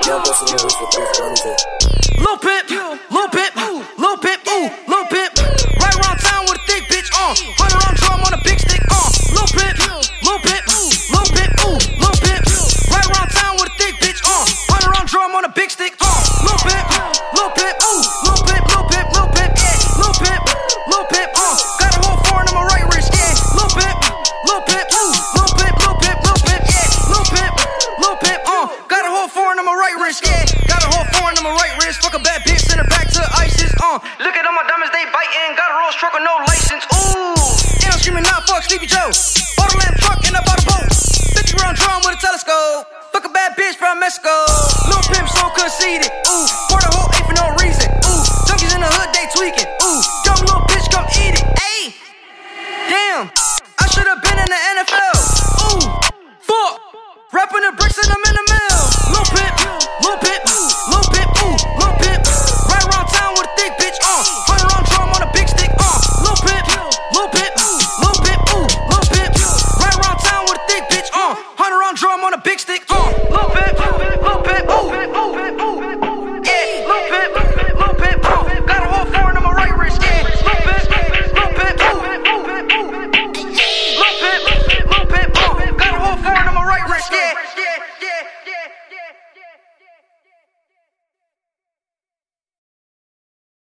Lil Pimp, Lil Pimp, Lil Pimp, ooh, Lil Pimp. Right around town with a thick bitch, Hunter on drum on a big stick, Lil Pimp, Lil Pimp, Lil Pimp, ooh, Lil Pimp. Right around town with a thick bitch, Hunter on drum on a big stick, Lil Pimp, Lil Pimp, ooh, Lil Pimp, Lil Pimp, Lil Pimp, yeah. Lil Pimp, Lil Pimp, got a whole foreign on my right wrist, yeah. Lil Pimp, Lil Pimp, ooh, Lil Pimp, Lil Pimp, Lil Pimp, yeah. Lil Pimp, Lil Pimp, got a whole foreign on my right wrist, yeah. Got a whole foreign on my right wrist, fuck a bad bitch, send her back to ISIS, Look at all my diamonds, they biting, got a Rolls truck with no license, ooh. And I'm screaming out, fuck Sleepy Joe. Bought a lamb truck and I bought a boat. 50 round drum with a telescope. Fuck a bad bitch from Mexico. Lil Pimp so conceited, ooh. Pour the whole